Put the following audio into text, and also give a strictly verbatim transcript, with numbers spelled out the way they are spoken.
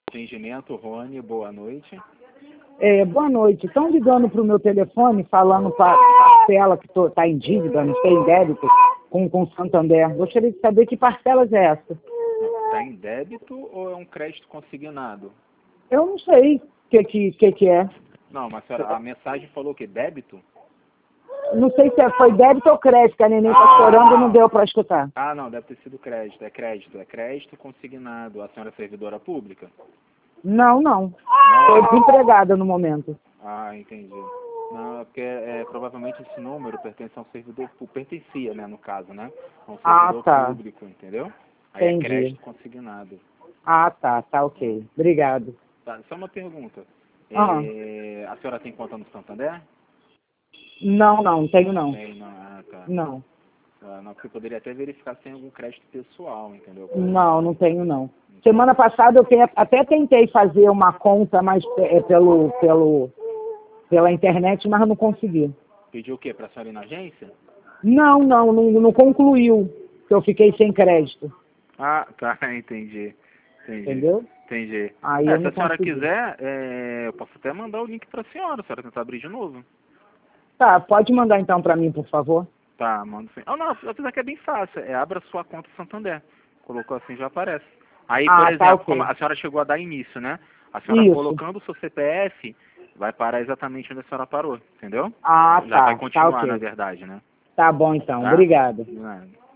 Fingimento, Rony, boa noite. É, boa noite. Estão ligando para o meu telefone falando para a parcela que está em dívida, não sei, em débito, com com o Santander. Gostaria de saber que parcelas é essa. Está em débito ou é um crédito consignado? Eu não sei o que, que, que, que é. Não, mas a, senhora, a mensagem falou que débito? Não sei se é, foi débito ou crédito, que a neném está Ah, chorando e não não. deu para escutar. Ah, não, deve ter sido crédito. É crédito, é crédito consignado. A senhora é servidora pública? Não, não. Não. Estou desempregada no momento. Ah, entendi. Não, é porque é, provavelmente esse número pertence a um servidor público, pertencia, né, no caso, né? A um servidor Ah, tá. público, entendeu? Aí é Entendi. crédito consignado. Ah, tá. Tá ok. Obrigado. Tá, só uma pergunta. Ah, É, a senhora tem conta no Santander? não, não. Tenho não. Tem, não. Ah, tá. Não. Ah, não, porque eu poderia até verificar se tem algum crédito pessoal, entendeu? Não, não tenho não. Semana passada eu te- até tentei fazer uma conta, mas é, pelo, pelo, pela internet, mas não consegui. Pediu o quê? Pra senhora ir na agência? Não, não, não, não concluiu, que eu fiquei sem crédito. Ah, tá, entendi. Entendi. Entendeu? Entendi. Aí É, eu se não a senhora consegui. quiser, é, eu posso até mandar o link pra senhora, se a senhora tentar abrir de novo. Tá, pode mandar então para mim, por favor. Tá, mando sim. Ah, não, apesar que é bem fácil. É abra sua conta Santander. Colocou assim, já aparece. Aí, por Ah, tá exemplo, ok. como a senhora chegou a dar início, né? A senhora Isso. colocando o seu C P F, vai parar exatamente onde a senhora parou, entendeu? Ah, Já vai tá, tá continuar, na ok. verdade, né? Tá bom então, Tá? obrigado. De nada.